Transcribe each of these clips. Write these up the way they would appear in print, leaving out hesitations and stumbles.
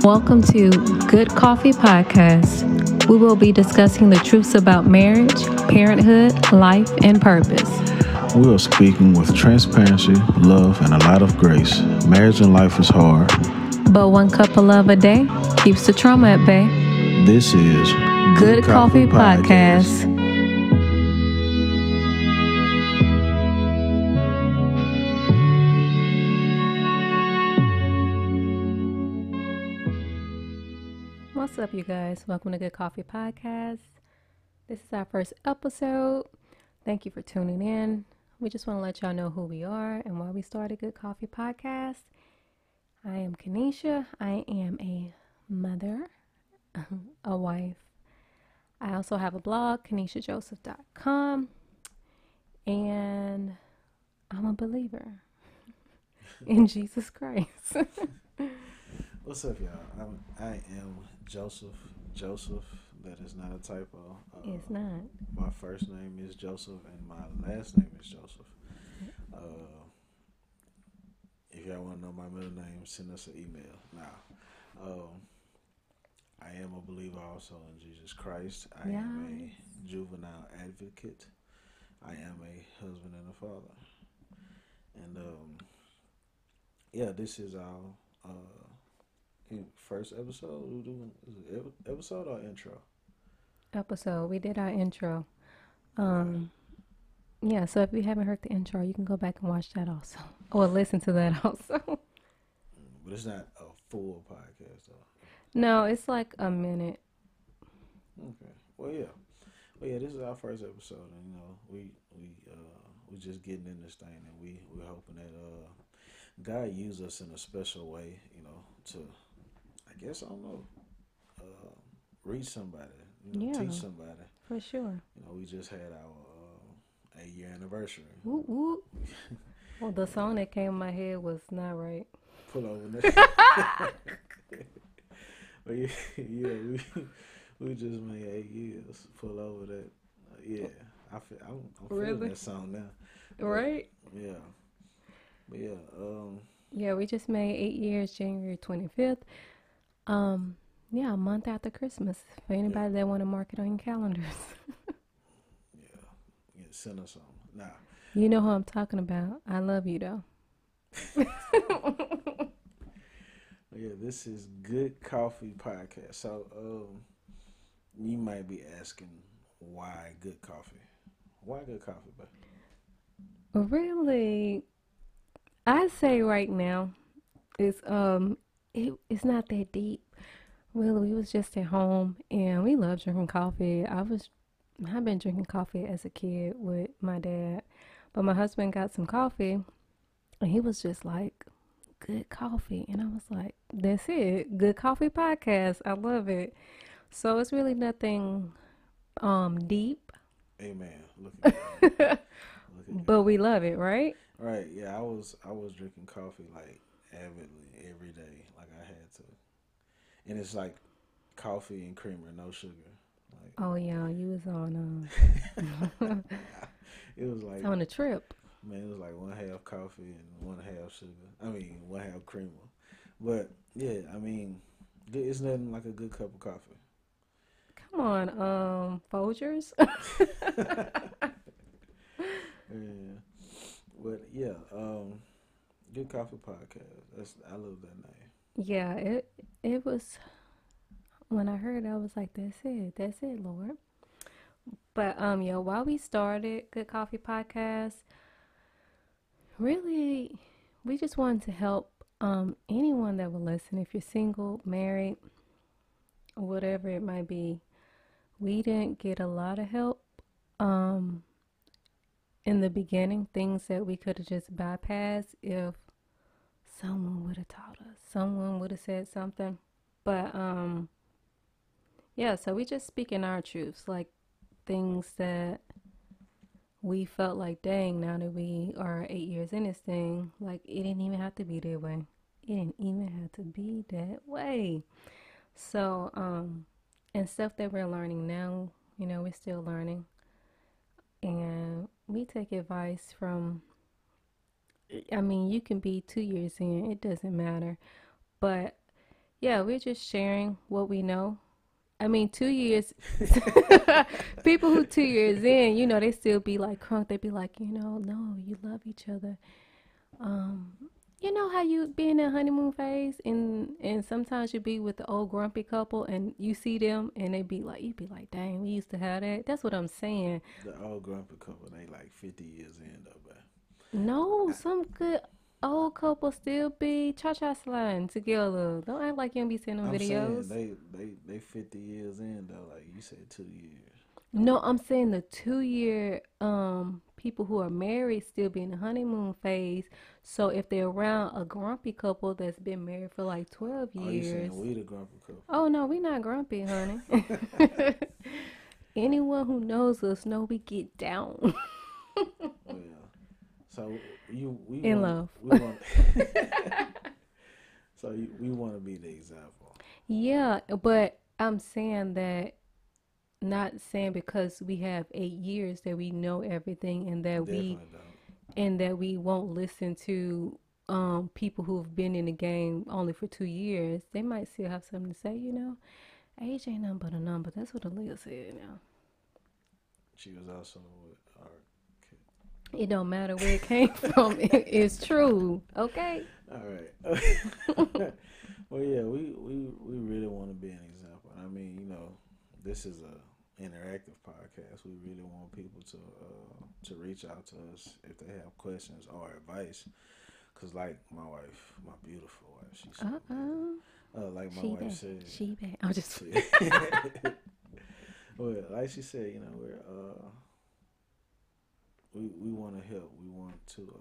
Welcome to Good Coffee Podcast. We will be discussing the truths about marriage, parenthood, life, and purpose. We are speaking with transparency, love, and a lot of grace. Marriage and life is hard, but one cup of love a day keeps the trauma at bay. This is Good Coffee Podcast. What's up, you guys? Welcome to Good Coffee Podcast. This is our first episode. Thank you for tuning in. We just want to let y'all know who we are and why we started Good Coffee Podcast. I am Kenesha. I am a mother, a wife. I also have a blog, KeneshaJoseph.com, and I'm a believer in Jesus Christ. What's up, y'all? I am Joseph. That is not a typo. It's not. My first name is Joseph, and my last name is Joseph. If y'all want to know my middle name, send us an email. Now, I am a believer also in Jesus Christ. I am a juvenile advocate. I am a husband and a father. And this is our first episode. We're doing episode or intro? Episode. We did our intro. Yeah, so if you haven't heard the intro, you can go back and watch that also. Or listen to that also. But it's not a full podcast though. No, it's like a minute. Okay. Well, yeah, this is our first episode, and we just getting in this thing, and we're hoping that God use us in a special way, to, I guess, I don't know, reach somebody, teach somebody. For sure. We just had our 8-year anniversary. Woo woo. Well, the song that came in my head was not right. Pull over there. But we just made 8 years. Pull over that. I'm feeling that song now. Right? Yeah. But yeah. Yeah, we just made 8 years, January 25th. A month after Christmas. For anybody that want to mark it on your calendars. Yeah, send us some. Nah. You know who I'm talking about. I love you though. Yeah, this is Good Coffee Podcast. So, you might be asking, why good coffee? Why good coffee, babe? Really, I say right now, it's not that deep. Really, we was just at home and we love drinking coffee. I've been drinking coffee as a kid with my dad, but my husband got some coffee and he was just like, good coffee. And I was like, that's it. Good Coffee Podcast. I love it. So it's really nothing deep. Amen. Look at that. But we love it, right? Right. Yeah, I was drinking coffee like avidly every day, like I had to. And it's like coffee and creamer, no sugar. Like, oh yeah, you was on it was like on a trip. Man, it was like 1/2 coffee and 1/2 sugar. 1/2 creamer. But yeah, it's nothing like a good cup of coffee. Come on, Folgers. Yeah. But yeah, Good Coffee Podcast. I love that name. Yeah, it was, when I heard it, I was like, that's it, Lord. But while we started Good Coffee Podcast, really, we just wanted to help anyone that will listen. If you're single, married, whatever it might be. We didn't get a lot of help in the beginning, things that we could have just bypassed if someone would have taught us, someone would have said something. But so we just speaking our truths, like things that we felt like, dang, now that we are 8 years in this thing, like it didn't even have to be that way. It didn't even have to be that way. So, and stuff that we're learning now, we're still learning. And we take advice from I mean, you can be 2 years in, it doesn't matter. But Yeah, we're just sharing what we know. I mean, 2 years, people who 2 years in, they still be like crunk. They be like, no, you love each other. Um, you know how you be in that honeymoon phase, and sometimes you be with the old grumpy couple, and you see them, and they be like, you be like, dang, we used to have that. That's what I'm saying. The old grumpy couple, they like 50 years in though, but No, some good old couple still be cha-cha sliding together. Don't act like you don't be seeing them I'm saying videos. they 50 years in though. Like you said, 2 years. No, I'm saying the 2 year people who are married still be in the honeymoon phase. So if they're around a grumpy couple that's been married for like 12 Oh, you saying years. we the grumpy couple? Oh no, we not grumpy, honey. Anyone who knows us know we get down Well, so you in love. we want we want to be the example. Yeah, but I'm saying that not saying because we have 8 years that we know everything Definitely don't. and that we won't listen to people who've been in the game only for 2 years. They. Might still have something to say. Age ain't nothing but a number. That's what Aaliyah said now. She was also with our It don't matter where it came from. It's true. Okay. All right. Well, yeah, we really want to be an example. I mean, this is a interactive podcast. We really want people to reach out to us if they have questions or advice. Cause like my wife, my beautiful wife, she said, Uh-uh. like my She wife bad. said, She bad. I'm just. she, well, like she said, we want to help. We want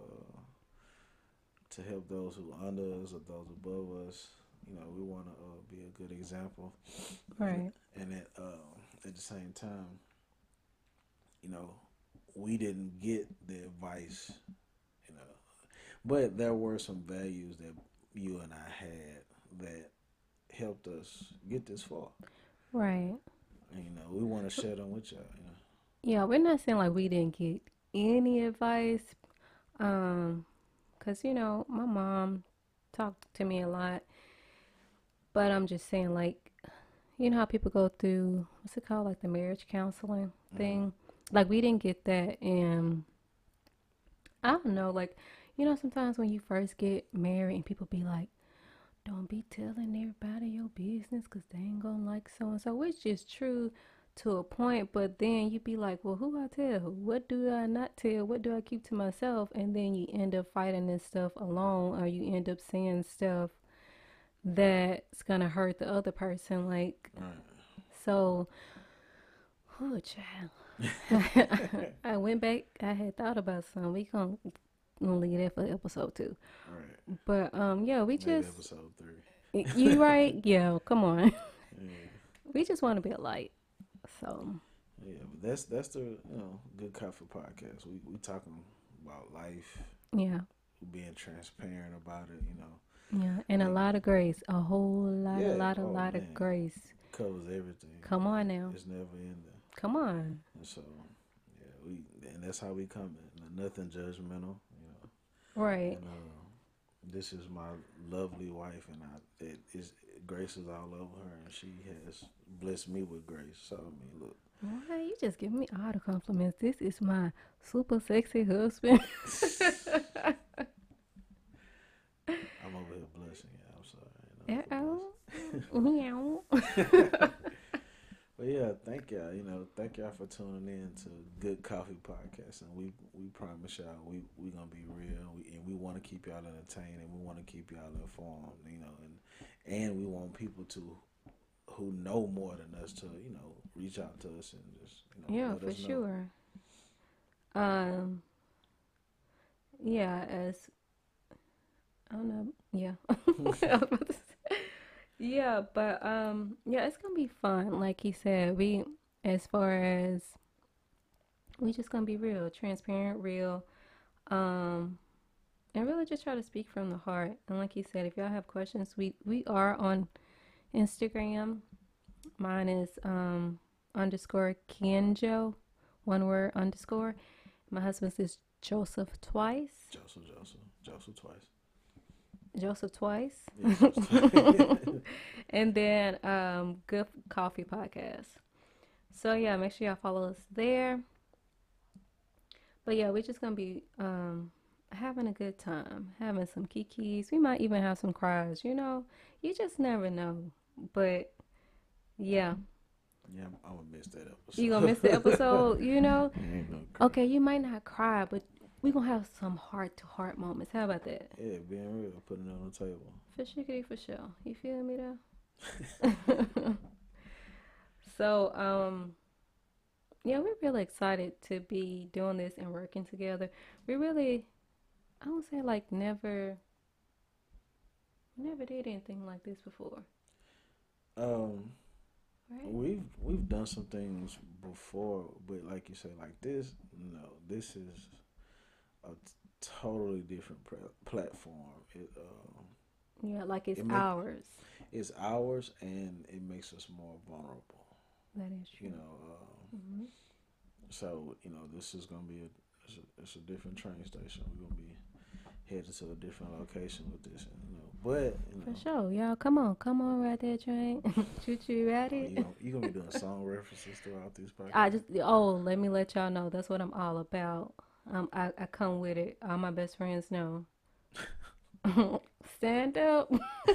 to help those who are under us or those above us. We want to be a good example, and Right. at the same time, you know, we didn't get the advice, you know, but there were some values that you and I had that helped us get this far. Right. And, we want to share them with y'all. Yeah, we're not saying like we didn't get any advice. Cause my mom talked to me a lot, but I'm just saying like, how people go through what's it called, like the marriage counseling Mm-hmm. thing. Like we didn't get that, and I don't know, like sometimes when you first get married and people be like, don't be telling everybody your business because they ain't gonna like so and so, which is true to a point. But then you be like, well, who I tell? What do I not tell? What do I keep to myself? And then you end up fighting this stuff alone, or you end up saying stuff that's gonna hurt the other person. Like, so, oh, child. Right. I went back. I had thought about some. We gonna leave that for episode 2. Right. But yeah, we Maybe just episode 3. you right. Yeah, come on. Yeah. We just want to be a light. So Yeah, but that's the good coffee podcast. We talking about life, yeah, being transparent about it. yeah, and a Like lot of grace, a whole lot, yeah, oh lot of man, grace. covers everything. Come on now, It's never ending. come on. And so yeah, and that's how we come in. Nothing judgmental. Right, And this is my lovely wife, and it is grace is all over her, and she has blessed me with grace. So I mean, look. right. You just give me all the compliments. This is my super sexy husband. I'm over here blushing. Yeah, I'm sorry. Uh-oh. Meow. But yeah, thank y'all. Thank y'all for tuning in to Good Coffee Podcast, and we promise y'all we gonna be real, and we want to keep y'all entertained, and we want to keep y'all informed. And we want people who know more than us to reach out to us and just Yeah, let for us know. sure. Um, yeah, as I don't know. Yeah. Yeah, but yeah, it's gonna be fun. Like he said, as far as we just gonna be real, transparent, real, um, and really just try to speak from the heart. And like he said, if y'all have questions, we are on Instagram. Mine is underscore Kenjo, one word underscore. My husband's is Joseph twice. Joseph twice. Joseph Twice. Yes, just And then Good Coffee Podcast. So yeah, make sure y'all follow us there. But yeah, we're just gonna be having a good time, having some kikis. We might even have some cries, you know. You just never know. But yeah, yeah, I'm gonna miss that you gonna miss the episode. episode, you know. I ain't gonna cry. Okay, you might not cry, but we gonna have some heart to heart moments. How about that? Yeah, being real, putting it on the table. For sure, for sure. You feel me though? So, yeah, we're really excited to be doing this and working together. We really, I would say, like never did anything like this before, Um, right? we've done some things before, but like you say, like this, no, this is a totally different platform. Yeah, like it's It make ours. it's ours, and it makes us more vulnerable. That is You true. know, Hmm. so this is gonna be it's a different train station. We're gonna be headed to a different location with this, but For sure, y'all. Come on, right there, train. Choo choo, oh, ready? you gonna be doing song references throughout these I podcasts. just let me let y'all know that's what I'm all about. I come with it. All my best friends know. Stand up.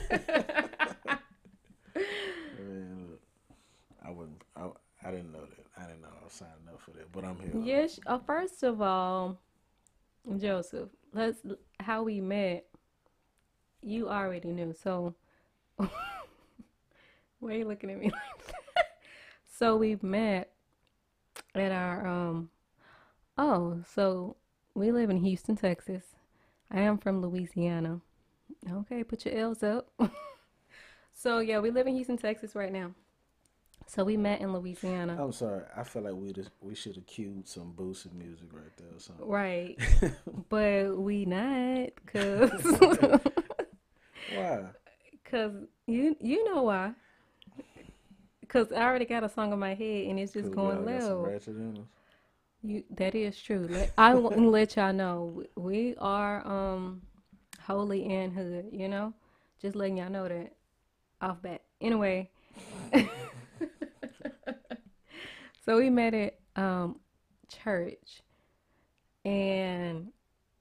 Man, look, I wouldn't. I didn't know that. I didn't know I was signing up for that, but I'm here though. Yes. First of all, Joseph, let's how we met. You already knew. So why are you looking at me like that? So we met at our Oh, so we live in Houston, Texas. I am from Louisiana. Okay, put your L's up. So yeah, we live in Houston, Texas right now. So we met in Louisiana. I'm sorry. I feel like we should have cued some boosted music right there or Right. something. But we not cuz Why? cuz you know why? Cuz I already got a song in my head and it's just Because going y'all got some low. ratchet in us. You that is true. I want to let y'all know we are holy and hood, you know? Just letting y'all know that off bat. Anyway, so we met at church and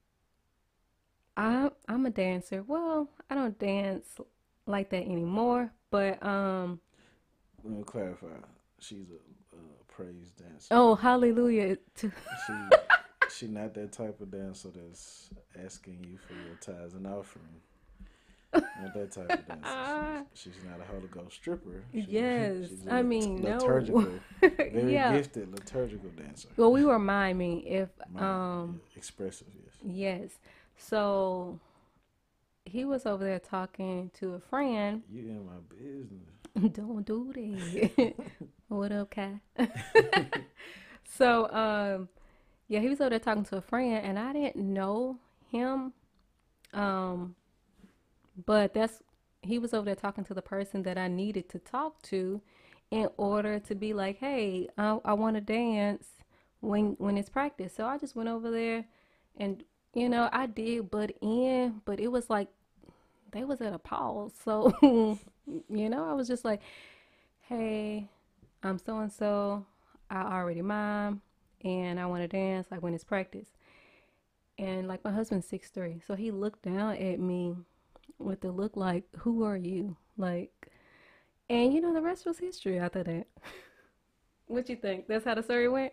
I'm a dancer. Well, I don't dance like that anymore, but Let me clarify. She's a praise dancer. oh hallelujah to She she not that type of dancer that's asking you for your tithes and offering. Not that type of dancer. She's not a Holy Ghost stripper. yes, She's a I mean no. liturgical, very Yeah. gifted liturgical dancer. Well, we were miming if Yeah, expressive, yes. yes. So he was over there talking to a friend. You in my business. Don't do that. What up, Kai? So yeah, he was over there talking to a friend and I didn't know him. Um but that's he was over there talking to the person that I needed to talk to in order to be like, hey, I want to dance when it's practice. So I just went over there, and I did butt in, but it was like they was at a pause. So I was just like, hey, I'm so and so. I already mime, and I want to dance like when it's practice. And like my husband's 6'3", so he looked down at me with the look like, "Who are you?" Like, and the rest was history after that. What you think? That's how the story went.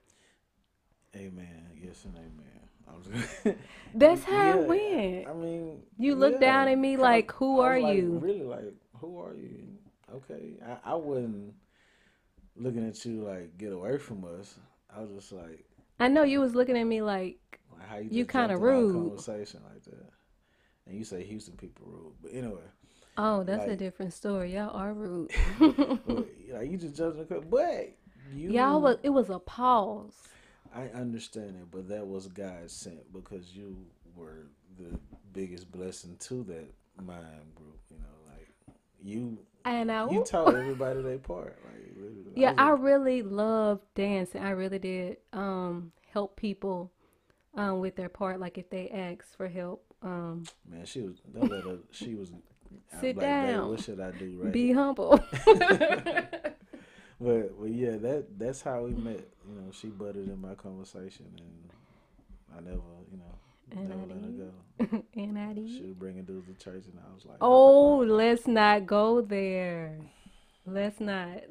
Amen. Yes and amen. I was, That's how it yeah. went. I mean, You looked yeah. down at me Kind of. like, "Who I was are like, you?" really, like, who are you? Okay, I wasn't looking at you like get away from us. I was just I know you was looking at me like like how you you just kind jumped of in our rude. conversation like that. And you say Houston people rude, but anyway, Oh, that's a like, different story. Y'all are rude. well, like you just jumped in the but Y'all you, was it was a pause. I understand it, but that was God sent because you were the biggest blessing to that mind group. Like you, And you taught everybody their part. Like literally, I yeah, was I a really love dancing. I really did help people with their part like if they ask for help Man, she was. Don't let her. She was. I'm sit like, baby, what down, should I do be right? humble. But yeah, that's how we met. You know, she butted in my conversation, and I never, you know, And never I let her go. did. And I She did. was bringing dudes to church, and I was like, Oh, let's not go there. Let's not.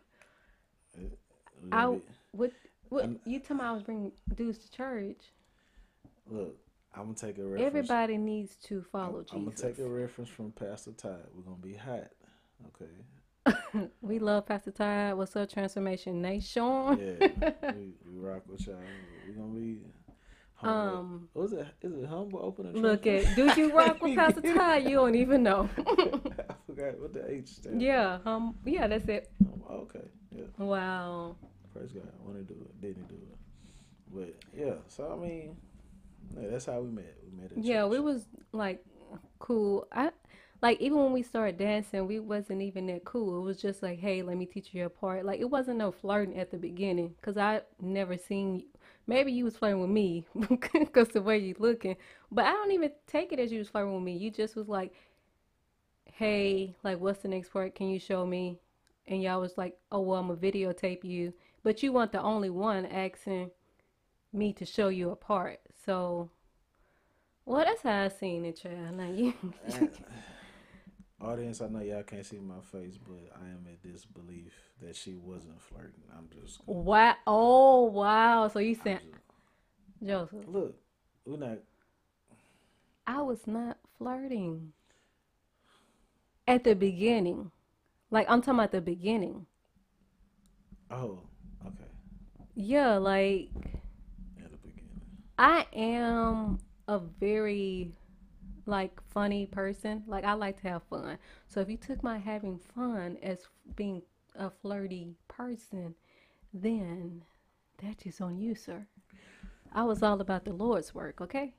we're gonna I be. what I, you talking about? I was bringing dudes to church. look, I'm gonna take a reference. Everybody needs to follow I'm gonna Jesus. take a reference from Pastor Todd. We're gonna be hot, okay? We love Pastor Todd. What's up, Transformation Nation? Yeah, we rock with y'all. We're gonna be humble. um, What was it? Is it humble, open, and look transparent? at. Do I you can't rock with even Pastor get it. Todd? You don't even know. I forgot what the H stands for. Yeah. Yeah. That's it. Okay, yeah. Wow. Praise God. When he do it, didn't he do it? But yeah, so I mean, yeah, that's how we met. We met at Yeah, we church. was like cool. I like even when we started dancing, we wasn't even that cool. It was just like, hey, let me teach you your part. Like it wasn't no flirting at the beginning, cause I never seen. Maybe you was flirting with me, cause the way you looking. But I don't even take it as you was flirting with me. You just was like, hey, like what's the next part? Can you show me? And y'all was like, oh well, I'm gonna videotape you. But you weren't the only one asking me to show you a part. So well, that's how I seen it, child. Now you. And, audience, I know y'all can't see my face, but I am in disbelief that she wasn't flirting. I'm just gonna be. Wow. Oh, wow. So you I'm said, just Joseph, look. We're not. I was not flirting at the beginning. Like, I'm talking about the beginning. Oh, okay. Yeah, like, At the beginning. I am a very, like, funny person. Like, I like to have fun. So if you took my having fun as being a flirty person, then that is on you, sir. I was all about the Lord's work, okay?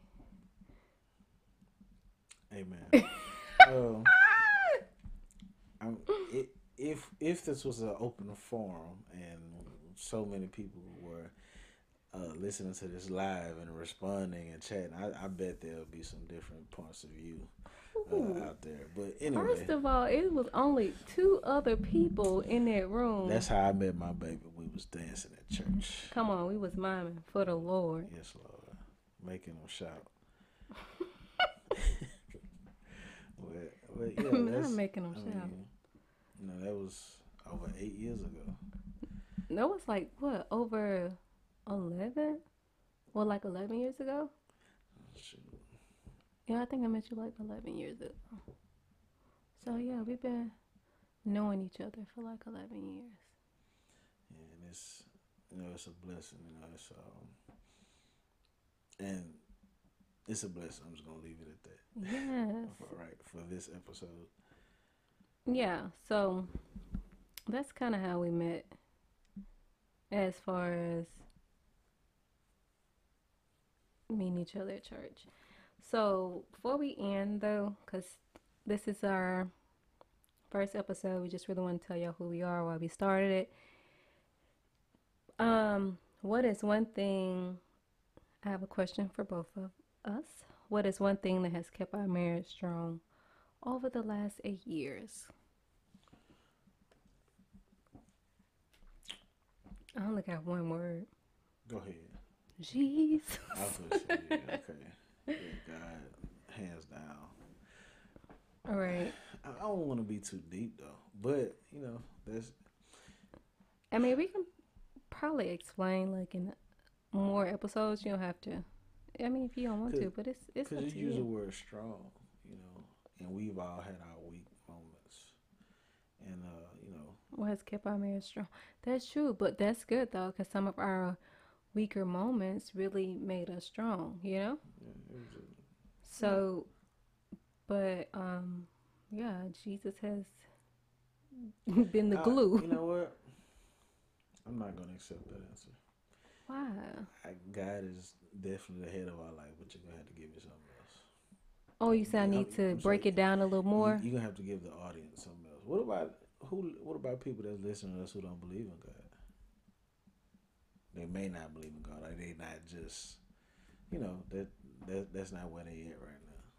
Amen. Um, I'm, it, if this was an open forum and so many people were listening to this live and responding and chatting, I bet there'll be some different points of view Ooh. out there. But anyway, First of all, it was only two other people in that that's room. how I met my baby. We was dancing at church. Come on, we was miming for the Lord. Yes, Lord, making them shout. But yeah, I'm that's. making them I shout. mean, that was over 8 years ago. That was like what, over 11? Well, like 11 years ago. Shoot. Yeah, I think I met you like 11 years ago. So yeah, we've been knowing each other for like 11 years. Yeah, and it's a blessing. And it's a blessing. I'm just gonna leave it at that. Yes. For right for this episode. Yeah. So that's kind of how we met, as far as meeting each other at church. So before we end though, because this is our first episode, we just really want to tell y'all who we are, why we started it. What is one thing? I have a question for both of us. What is one thing that has kept our marriage strong over the last 8 years? I only got one word. Go ahead. Jesus. I was gonna say, yeah, okay. Yeah, God, hands down. All right. I don't want to be too deep though, but that's I mean, we can probably explain like in more episodes. You don't have to. I mean, if you don't want cause, to, but it's cause up you to use the you. word strong, and we've all had our weak moments, and What has kept our marriage strong? That's true, but that's good though, because some of our weaker moments really made us strong. You know. yeah, it was yeah. So, but yeah, Jesus has been the glue. You know what? I'm not gonna accept that answer. Why? God is definitely the head of our life, but you're gonna have to give me something else. Oh, you said I I'm, need to I'm sorry. break it down a little more. You're gonna have to give the audience something else. What about who? What about people that's listening to us who don't believe in God? They may not believe in God. Like they not just, that's not where they at right now.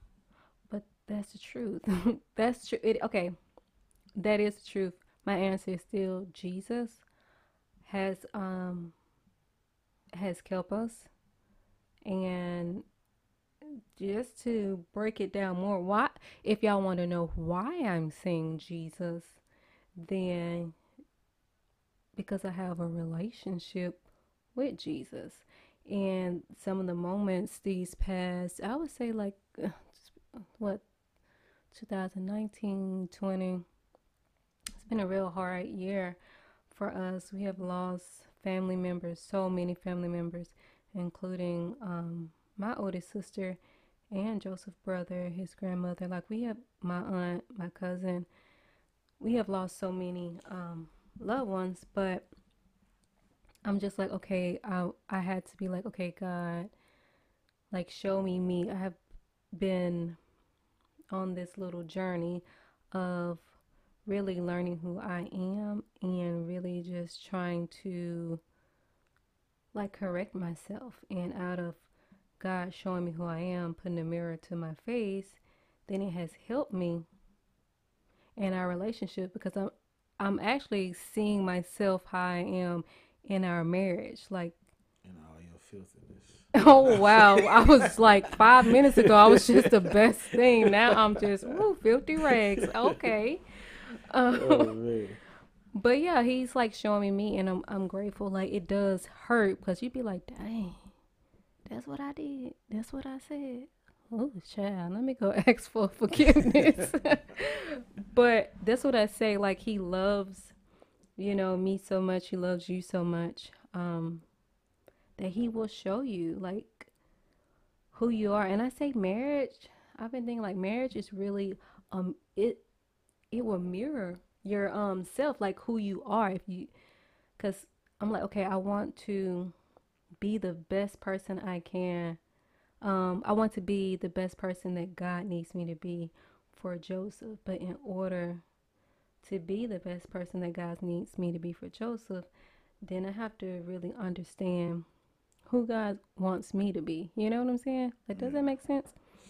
That's the truth. That's true. Okay, that is the truth. My answer is still Jesus has has kept us. And just to break it down more, why if y'all want to know why I'm saying Jesus, then because I have a relationship with Jesus. And some of the moments these past, I would say like what 2019, 20, it's been a real hard year for us. We have lost family members, so many family members, including my oldest sister and Joseph's brother, his grandmother. Like we have my aunt, my cousin. We have lost so many loved ones, but I'm just like, okay, I had to be like, okay, God, like show me me. I have been on this little journey of really learning who I am and really just trying to like correct myself. And out of God showing me who I am, putting a mirror to my face, then it has helped me in our relationship because I'm actually seeing myself how I am in our marriage. Like, And all your filthiness. oh Nah. wow, I was like 5 minutes ago, I was just the best thing. Now I'm just woo, filthy rags. Okay. Oh Um, man. but yeah, he's like showing me me, and I'm grateful. Like it does hurt because you'd be like, dang, that's what I did. That's what I said. Oh, child, let me go ask for forgiveness. But that's what I say. Like he loves, me so much. He loves you so much. That he will show you like who you are. And I say marriage. I've been thinking like marriage is really it will mirror your self, like who you are. If you, because I'm like, okay, I want to be the best person I can. I want to be the best person that God needs me to be for Joseph. But in order to be the best person that God needs me to be for Joseph, then I have to really understand who God wants me to be. You know what I'm saying? Like, does that Yeah. make sense?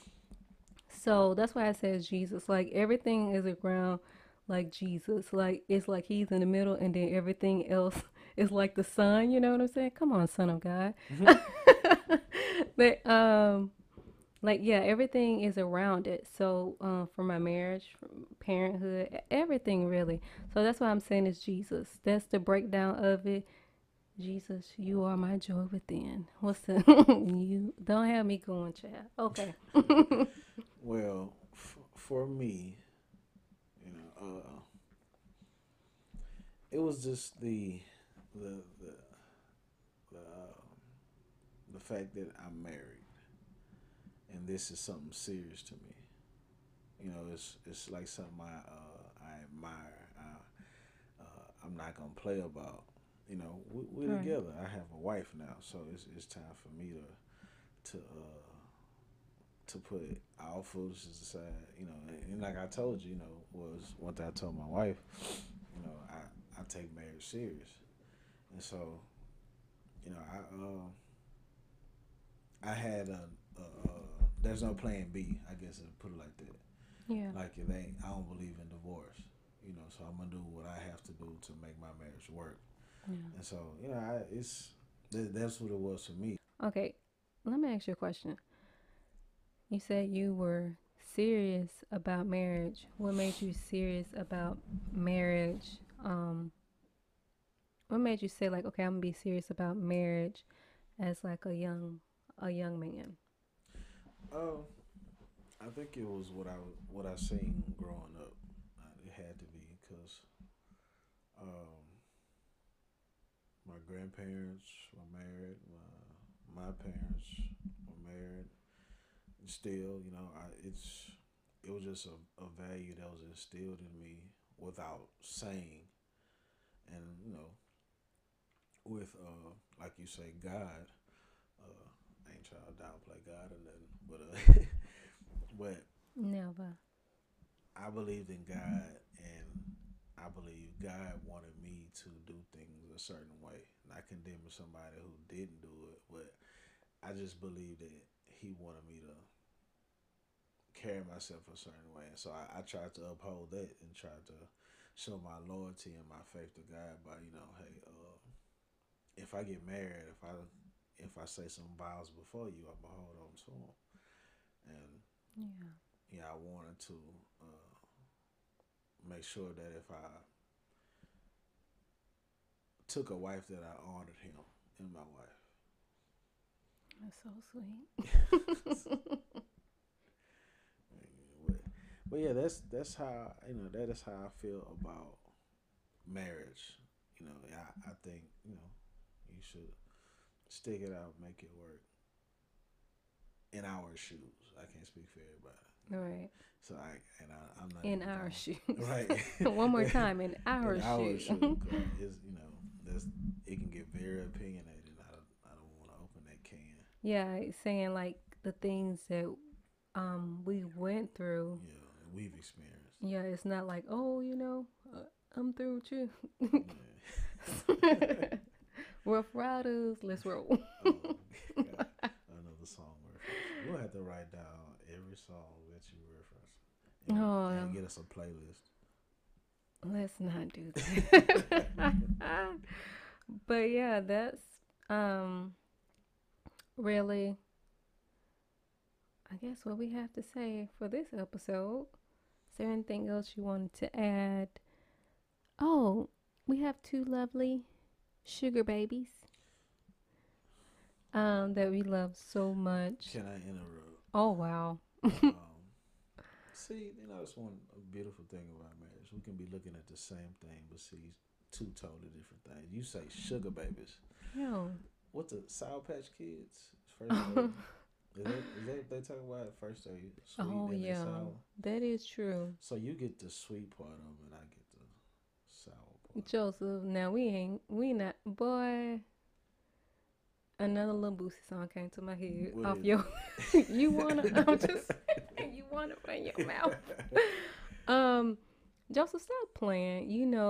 So that's why I said Jesus. Like everything is around like Jesus. Like it's like he's in the middle and then everything else is like the sun, you know what I'm saying? Come on, son of God. But like yeah, everything is around it. So for my marriage, from parenthood, everything really. So that's why I'm saying it's Jesus. That's the breakdown of it. Jesus, you are my joy within. What's the you don't have me going, child. Okay. Well, for me, you know, it was just the the the, the fact that I'm married and this is something serious to me. You know, it's like something I admire. I'm not gonna play about. You know, we're Right. together. I have a wife now, so it's time for me to put all foolishness aside. You know, and like I told you, you know, was one thing I told my wife. You know, I take marriage serious, and so you know I had a there's no plan B. I guess to put it like that. Yeah. Like it ain't. I don't believe in divorce. You know, so I'm gonna do what I have to do to make my marriage work. Yeah. And so you know, that's what it was for me. Okay. Let me ask you a question. You said you were serious about marriage. What made you serious about marriage? What made you say like, okay, I'm gonna be serious about marriage as like a young man? Oh, I think it was what I seen growing up. It had to be because um, my grandparents were married. My parents were married. Still, you know, it was just a value that was instilled in me without saying, and you know, with like you say, God. I ain't trying to downplay God or nothing, but but Never. I believed in God, and I believe God wanted me to do things a certain way. Not condemning somebody who didn't do it, but I just believe that He wanted me to carry myself a certain way. And so I tried to uphold that and try to show my loyalty and my faith to God by, hey, if I get married, if I say some vows before you, I'm gonna hold on to them. And Yeah. yeah, I wanted to make sure that if I took a wife, that I honored him in my That's so sweet. wife. but, but yeah, that's how that is how I feel about marriage. I think you should stick it out, make it work in our shoes. I can't speak for everybody. Right. So I'm not In even our going shoes. right One more time, in in our our shoes. shoes. 'Cause it's that's it can get very opinionated. I don't want to open that can. Yeah, it's saying like the things that we went through. Yeah, we've experienced. Yeah, it's not like, oh, I'm through with you. Yeah. Rough Riders, let's roll. Oh God, another song reference. We'll have to write down every song that you reference and Oh, get us a playlist. let's not do that. But yeah, that's um really, I guess, what we have to say for this episode. Is there anything else you wanted to add? Oh, we have two lovely sugar babies that we love so much. Can I interrupt? Oh wow. Um, See, that's one beautiful thing about marriage. We can be looking at the same thing, but see two totally different things. You say sugar babies. Yo. What the Sour Patch Kids? First is that what they talk about? At first they sweet, Oh then they yeah. sour. That is true. So you get the sweet part of them, and I get the sour part. Joseph, now we not boy. Another little Boosie song came to my head What off is your. You wanna? I'm just. You wanna put in your mouth. Um, Joseph, stop playing.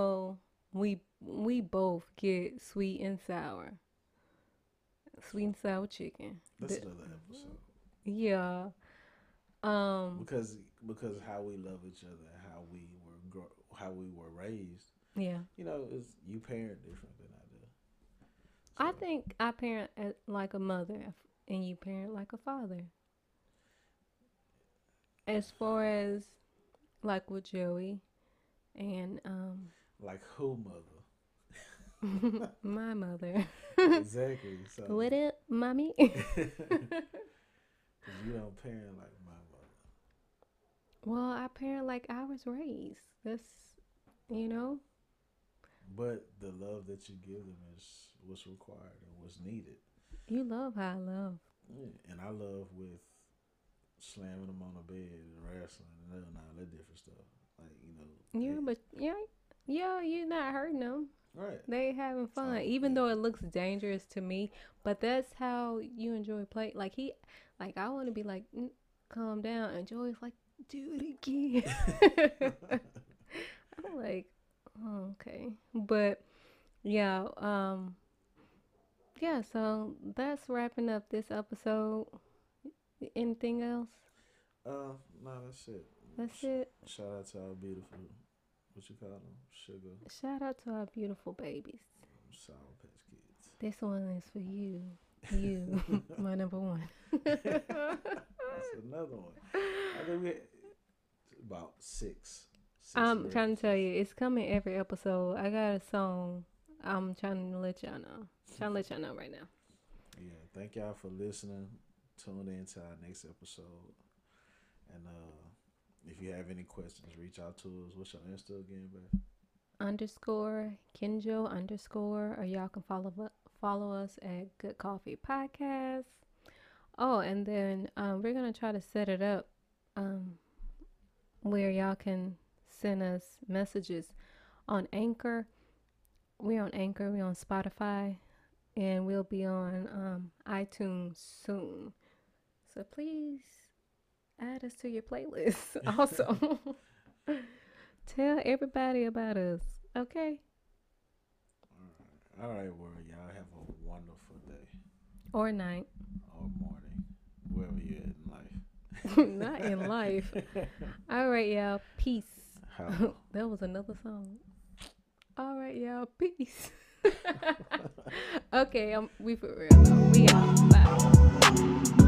We both get sweet and sour, sweet and sour chicken. That's another episode Yeah. Um. because how we love each other, and how we were raised. Yeah. Is you parent different than I do. I So think I parent like a mother, and you parent like a father. As far as like with Joey and like who mother? my mother. Exactly. So What up, mommy? because you don't parent like my mother. Well, I parent like I was raised. That's you know. But the love that you give them is what's required and what's needed. You love how I love. Yeah. And I love with slamming them on the bed and wrestling and all that different stuff. Like, Yeah, but yeah, you're not hurting them. right. They having fun, So, even yeah. though it looks dangerous to me. But that's how you enjoy play. Like I want to be like, calm down, and Joey's like, do it again. I'm like, oh, okay, but yeah, yeah. So that's wrapping up this episode. Anything else? No, that's it. That's it. Shout out to our beautiful, what you call them? Sugar Shout out to our beautiful babies. Sour Patch Kids. This one is for you. You, my number one. That's another one. I think we about six. I'm trying to references. tell you, it's coming every episode. I got a song. I'm trying to let y'all know. Trying to let y'all know right now. Yeah, thank y'all for listening. Tune in to our next episode. And if you have any questions, reach out to us. What's your Insta again, babe? Underscore Kenjo underscore, or y'all can follow us at Good Coffee Podcast. Oh, and then we're gonna try to set it up where y'all can send us messages on Anchor. We're on Anchor. We're on Spotify, and we'll be on iTunes soon. So please add us to your playlist. Also, tell everybody about us. Okay. All right, world. Y'all have a wonderful day Or night. or morning, wherever you're at in life. Not in life. All right, y'all. Peace. How? That was another song. All right, y'all. Peace. Okay, we for real though. We out. Bye.